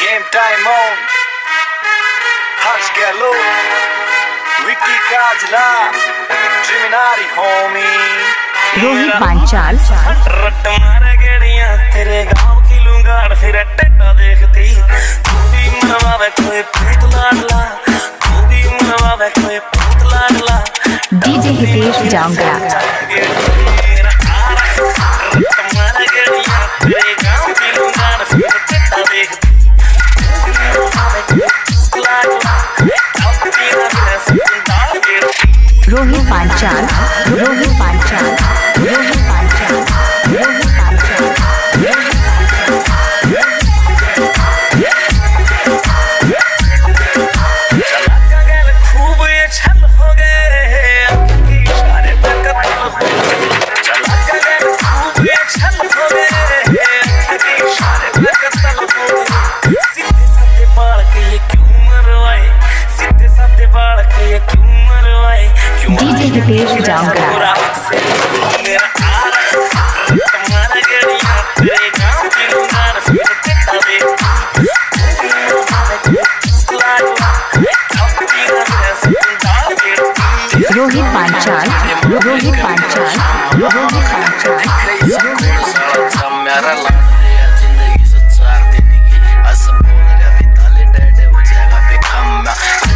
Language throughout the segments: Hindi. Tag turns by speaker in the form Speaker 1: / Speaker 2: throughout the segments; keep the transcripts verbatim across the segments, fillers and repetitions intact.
Speaker 1: Game time on. Haj Gallo, Vicky Kajla, Triminari homie.
Speaker 2: Rohit Panchal
Speaker 1: रट मारे गेड़ियां तेरे गांव की लुंगाड़ फिर टेटा देखती तू भी मनवावे कोई पूत लाडला तू भी मनवावे कोई पूत लाडला
Speaker 2: डीजे हितेश जांगड़ा
Speaker 1: रट मारे गेड़ियां तेरे गांव की लुंगाड़ फिर टेटा देखती तू भी मनवावे कोई पूत लाडला अब तेरा बिना सुंदर गेड़ती
Speaker 2: रोहित पांचाल रोहित पांचाल रोहित पांचाल रोहित पांचाल
Speaker 1: चला गया खूब ये छल हो गए इशारे पे कत्ल हो चला गया खूब ये छल हो गए इशारे पे कत्ल हो सीधे साधे बाल के ये क्यों मरवाए सीधे साधे बाल के ये क्यों मरवाए क्यों
Speaker 2: डीजे हितेश जांगड़ा रोहित पांचाल रोहित पांचाल रोहित पांचाल
Speaker 1: मेरा जिंदगी से चार दिन की ऐसा बोल रहा भी ताले डैडे हो जाएगा बेखम्मा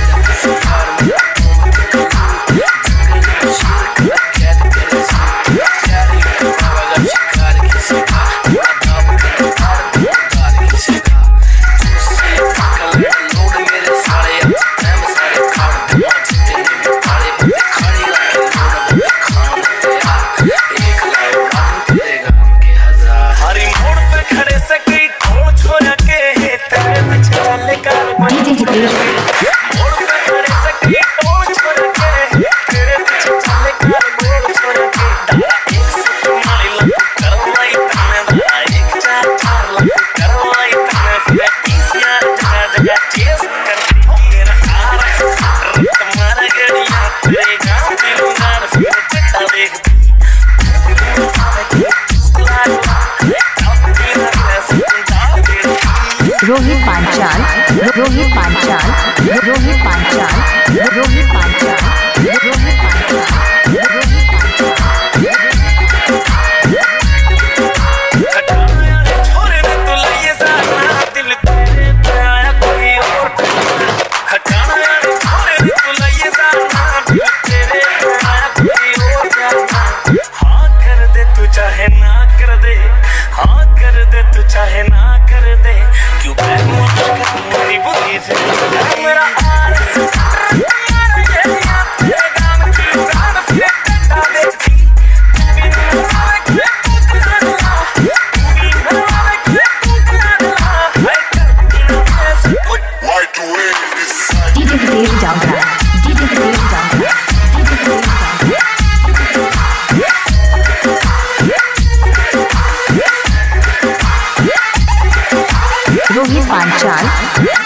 Speaker 2: रोहित पांचाल रोहित पांचाल रोहित पांचाल रोहित पांचाल रोहित
Speaker 1: चाहे ना कर दे हाँ कर दे तू चाहे ना कर दे क्यों मेरी बुद्धि से मेरा
Speaker 2: डीजे हितेश जांगड़ा डीजे हितेश जांगड़ा रोहित पांचाल